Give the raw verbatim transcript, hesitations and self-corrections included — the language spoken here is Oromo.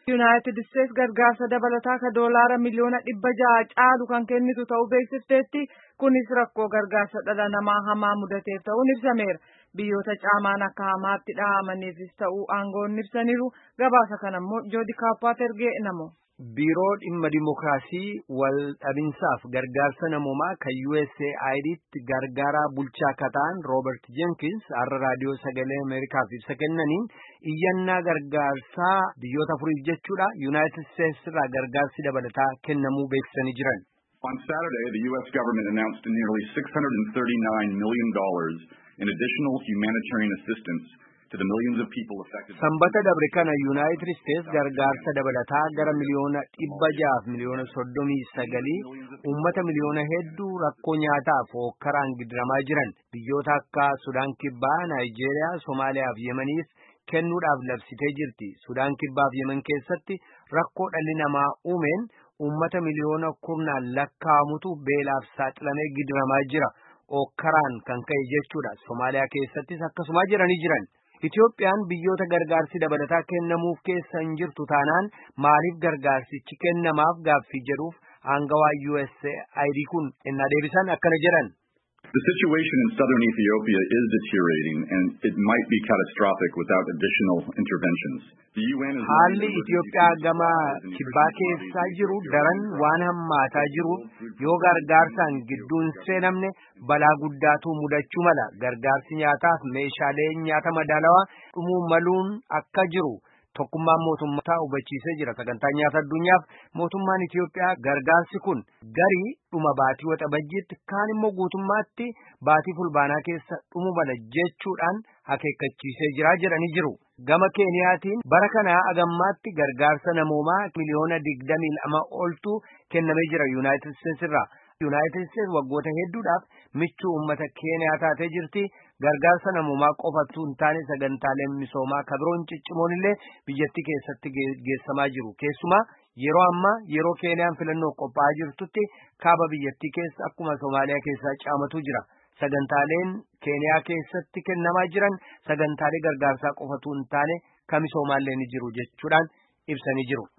United States gargaarsa dabalataa ka doolaara miliyoona dhibba ja'a caalu kan kennitu ta'uu beeksifteetti. Kunis rakkoo gargaarsa dhala namaa hamaa mudateef ta'uun ibsameera. Biyyoota caamaan akka hamaatti dhahamaniifis ta'uu aangoon ibsaniiru. Gabaasa kana immoo Joodi Kaappaat ergee namo. Biiroo dhimma dimookiraasii wal dhabinsaaf gargaarsa namoomaa kan U S A I D'tti gargaaraa bulchaa akka ta'an Robert Jenkins har'a raadiyoo sagalee Ameerikaaf ibsa kennaniin iyyannaa gargaarsaa biyyoota afuriif jechuudha United States irraa gargaarsi dabalataa kennamuu beeksisanii jiran. On Saturday, the U S government announced nearly six hundred thirty-nine million dollars in additional humanitarian assistance to the millions of people affected. Sanbata dabre kana United States gargaarsa dabalataa gara miliyoona dhibba jaaf miliyoona soddomii sagalii uummata miliyoona hedduu rakkoo nyaataaf hookkaraan gidiramaa jiran biyyoota akka Sudaan Kibbaa, Naayijeeriyaa, Somaaliyaa fi Yemeniif kennuudhaaf labsitee jirti. Sudaan Kibbaa fi Yemen keessatti rakkoo dhalli namaa uumeen uummata miliyoona kurnaan lakkaa'amutu beelaaf saaxilamee gidiramaa jira. Hookkaraan kan ka'e jechuudha. Somaaliyaa keessattis akkasuma jiranii jiran. Itoophiyaan biyyoota gargaarsi dabalataa kennamuuf keessa hin jirtu taanaan maaliif gargaarsichi kennamaaf gaaffii jedhuuf aangawaa U S A I D kun ennaa deebisan akkana jedhan. The situation in southern Ethiopia is deteriorating and it might be catastrophic without additional interventions. The U N is Haalli Itoophiyaa gama kibbaa keessaa jiru daran waan hammaataa jiruuf yoo gargaarsaan gidduun seenamne balaa guddaatu mudachuu mala. Gargaarsi nyaataaf meeshaalee nyaata madaalawaa dhumuu maluun akka jiru tokkummaan mootummaa hubachiisee jira. Sagantaa nyaata addunyaaf mootummaan Itoophiyaa gargaarsi kun garii dhuma baatii waxabajjiitti kaan immoo guutummaatti baatii fulbaanaa keessa dhumu mala jechuudhaan akeekkachiisee jira jedhanii jiru. Gama Keeniyaatiin bara kanaa agammaatti gargaarsa namoomaa miliyoona digdamii lama oltu kennamee jira United States irraa. United States waggoota hedduudhaaf michuu uummata Keeniyaa taatee jirti. Gargaarsa namoomaa qofatu hin taane sagantaaleen misoomaa kabiroon ciccimoon illee biyyattii keessatti geessamaa jiru. Keessumaa yeroo ammaa yeroo Keeniyaan filannoo qophaa'aa jirtutti kaaba biyyattii keessa akkuma Somaaliyaa keessaa caamatu jira. Sagantaaleen Keeniyaa keessatti kennamaa jiran sagantaalee gargaarsaa qofatu hin taane kan misoomaallee ni jiru jechuudhaan ibsanii jiru.